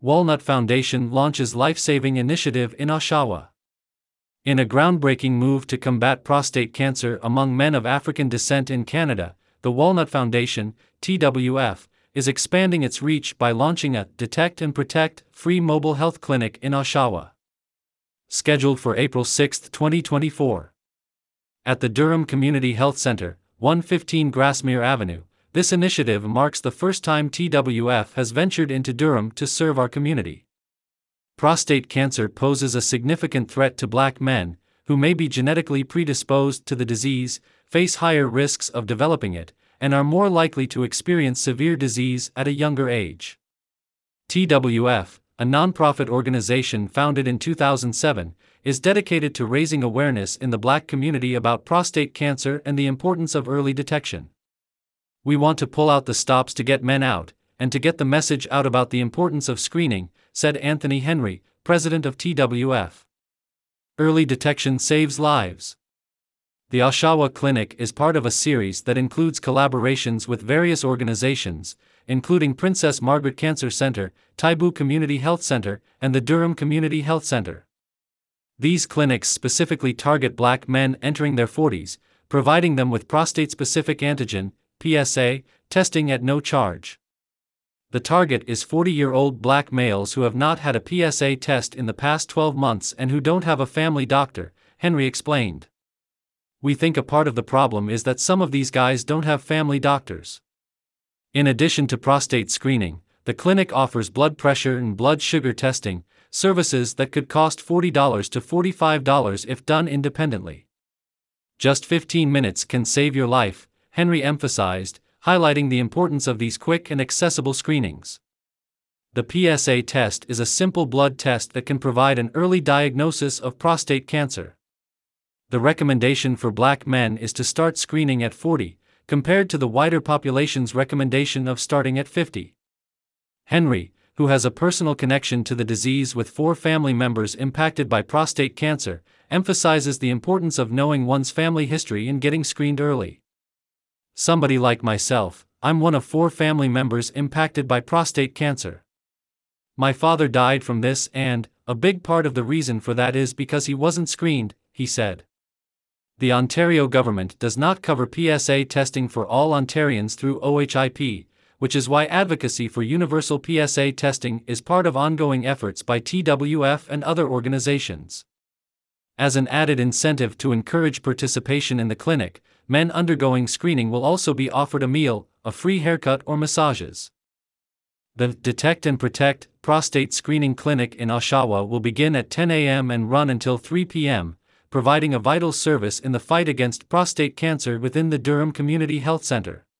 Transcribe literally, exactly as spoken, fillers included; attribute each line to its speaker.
Speaker 1: Walnut Foundation launches life-saving initiative in Oshawa. In a groundbreaking move to combat prostate cancer among men of African descent in Canada, the Walnut Foundation, T W F, is expanding its reach by launching a Detect and Protect free mobile health clinic in Oshawa. Scheduled for April sixth, twenty twenty-four. At the Durham Community Health Center, one fifteen Grassmere Avenue, this initiative marks the first time T W F has ventured into Durham to serve our community. Prostate cancer poses a significant threat to Black men, who may be genetically predisposed to the disease, face higher risks of developing it, and are more likely to experience severe disease at a younger age. T W F, a nonprofit organization founded in two thousand seven, is dedicated to raising awareness in the Black community about prostate cancer and the importance of early detection. We want to pull out the stops to get men out, and to get the message out about the importance of screening, said Anthony Henry, president of T W F. Early detection saves lives. The Oshawa Clinic is part of a series that includes collaborations with various organizations, including Princess Margaret Cancer Center, Taibu Community Health Center, and the Durham Community Health Center. These clinics specifically target Black men entering their forties, providing them with prostate-specific antigen, P S A, testing at no charge. The target is forty-year-old Black males who have not had a P S A test in the past twelve months and who don't have a family doctor, Henry explained. We think a part of the problem is that some of these guys don't have family doctors. In addition to prostate screening, the clinic offers blood pressure and blood sugar testing, services that could cost forty to forty-five dollars if done independently. Just fifteen minutes can save your life, Henry emphasized, highlighting the importance of these quick and accessible screenings. The P S A test is a simple blood test that can provide an early diagnosis of prostate cancer. The recommendation for Black men is to start screening at forty, compared to the wider population's recommendation of starting at fifty. Henry, who has a personal connection to the disease with four family members impacted by prostate cancer, emphasizes the importance of knowing one's family history and getting screened early. Somebody like myself, I'm one of four family members impacted by prostate cancer. My father died from this and, a big part of the reason for that is because he wasn't screened, he said. The Ontario government does not cover P S A testing for all Ontarians through O H I P, which is why advocacy for universal P S A testing is part of ongoing efforts by T W F and other organizations. As an added incentive to encourage participation in the clinic, men undergoing screening will also be offered a meal, a free haircut or massages. The Detect and Protect prostate screening clinic in Oshawa will begin at ten a m and run until three p m, providing a vital service in the fight against prostate cancer within the Durham Community Health Center.